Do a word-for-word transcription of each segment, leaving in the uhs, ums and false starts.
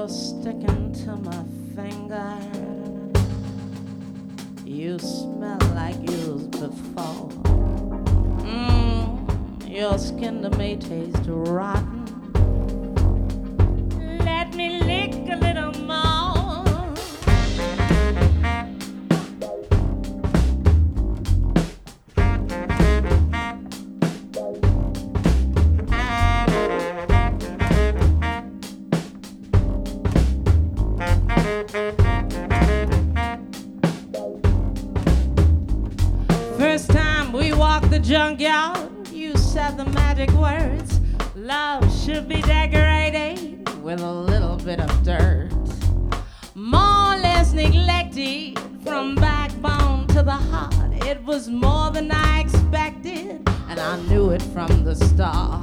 You're sticking to my finger. You smell like you before. Mm, your skin to me tastes rotten. Let me lick a little more. First time we walked the junkyard, you said the magic words. Love should be decorated with a little bit of dirt. More or less neglected from backbone to the heart. It was more than I expected, and I knew it from the start.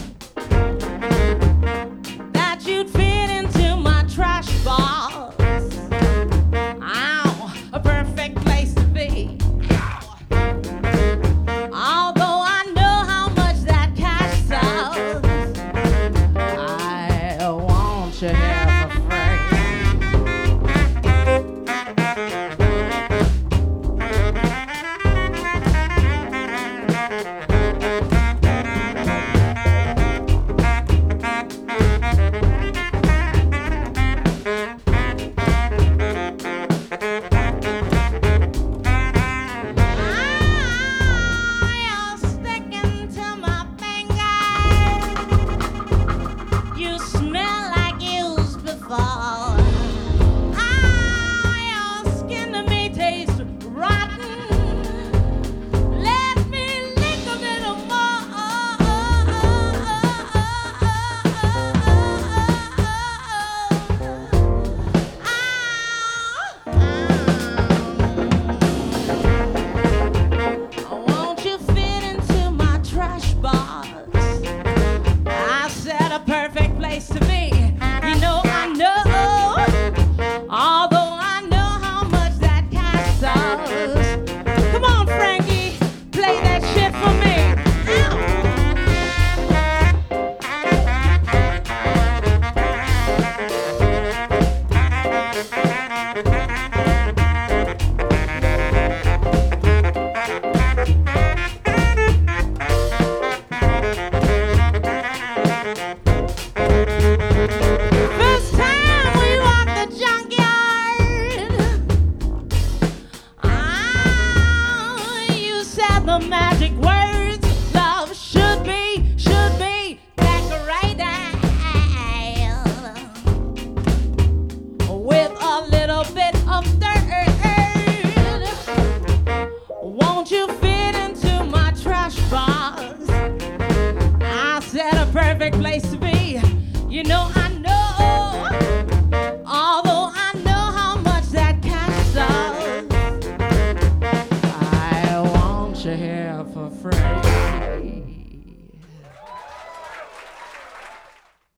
That you'd fit into my trash box. Ow, a perfect place to be. Although I know how much that cash sells, I want you here for free. To me, you know I know, although I know how much that cash sells. Come on, Frankie, play that shit for me. First time we walked the junkyard, ah, you said the magic words. Love should be, should be decorated with a little bit of dirt. Won't you fit into my trash box? I said a perfect place to be. You know I know, although I know how much that cash sells, I want you here for free.